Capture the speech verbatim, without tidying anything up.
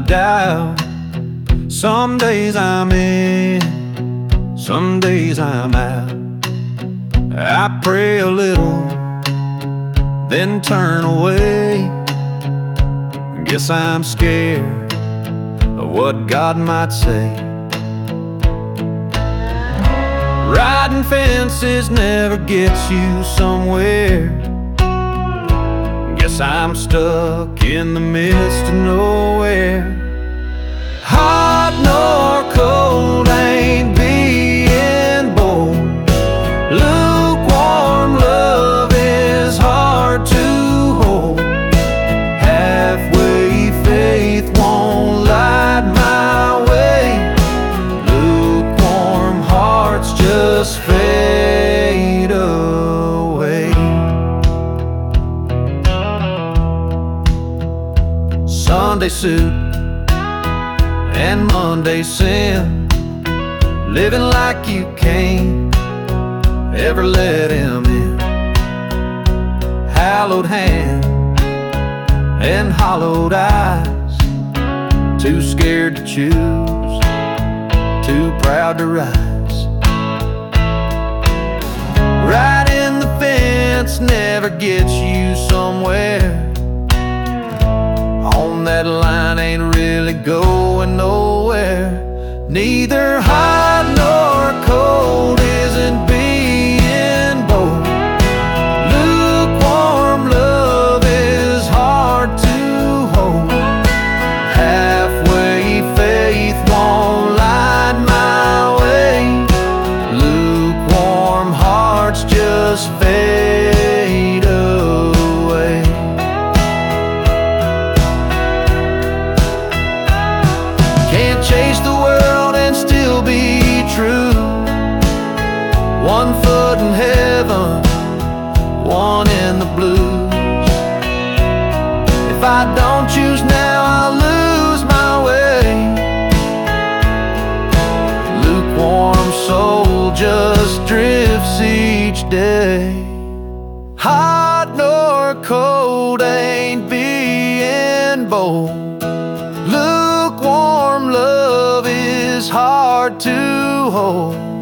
doubt. Some days I'm in, some days I'm out. I pray a little, then turn away. Guess I'm scared of what God might say. Riding fences never gets you somewhere. Guess I'm stuck in the midst of nowhere. Hot nor cold ain't being bold. Lukewarm love is hard to hold. Halfway faith won't light my way. Lukewarm hearts just fade away. Sunday suit and Monday sin, living like you can't ever let him in. Hallowed hand and hollowed eyes, too scared to choose, too proud to rise. Riding the fence never gets you somewhere. On that line ain't really going nowhere. Neither hot nor cold isn't being bold. Lukewarm love is hard to hold. Halfway faith won't light my way. Lukewarm hearts just fade away. Can't chase the world and still be true. One foot in heaven, one in the blues. If I don't choose now, I'll lose my way. Lukewarm soul just drifts each day. Hot nor cold ain't being bold. Lukewarm love is hard to hold.